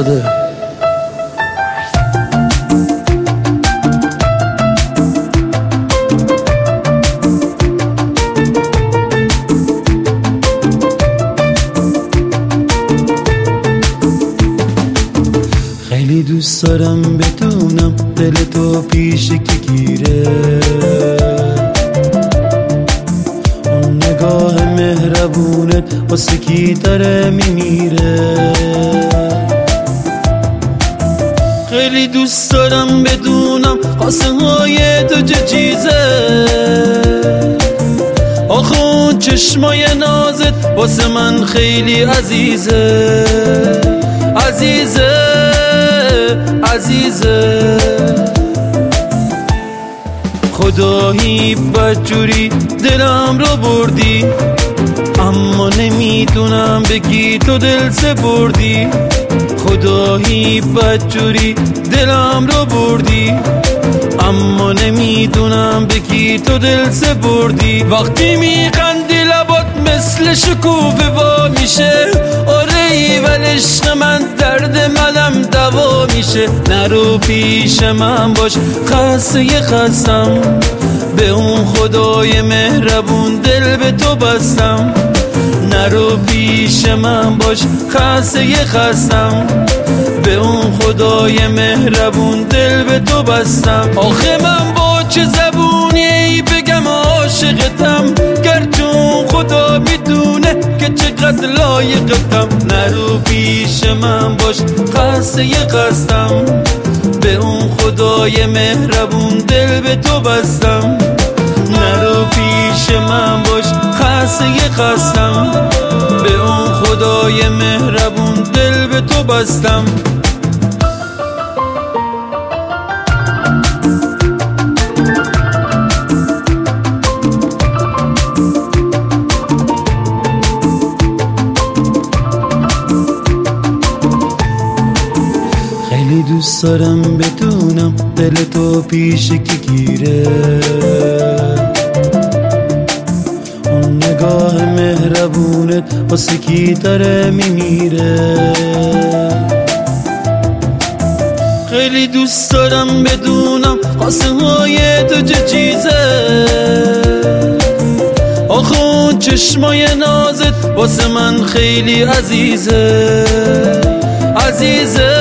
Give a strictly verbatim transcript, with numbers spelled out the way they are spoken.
زاده. خیلی دوست دارم بدونم دل تو پیش کی گیره، اون نگاه مهربونت واسه کی داره میمیره. خیلی دوست دارم بدونم خواسته های تو چه چیزه، آخه اون چشمای نازت واسه من خیلی عزیزه عزیزه عزیزه. خدایی بدجوری دلم رو بردی، اما نمیدونم بگی تو دل سپردی. خدایی بدجوری دلم رو بردی، اما نمیدونم بگی تو دل سپردی. وقتی میخندی لبات مثل شکوفه وا میشه، آره ایول عشق من درد منم دوا میشه. نرو پیش من باش خسته خستم، به اون خدای مهربون دل به تو بستم. نرو پیش من باش خسته خستم، به اون خدای مهربون دل به تو بستم. آخه من با چه زبونی بگم عاشقتم، گرچون خدا میدونه که چقدر لایقتم. نرو پیش من باش خسته خستم، به اون خدای مهربون دل به تو بستم. نرو پیش من باش خسته خستم، به اون خدای مهربون دل به تو بستم. خیلی دوست دارم بدونم دل تو پیش کی گیره، اون نگاه مهربونت واسه کی داره میمیره. خیلی دوست دارم بدونم خواسته های تو چه چیزه، آخه اون چشمای نازت واسه من خیلی عزیزه عزیزه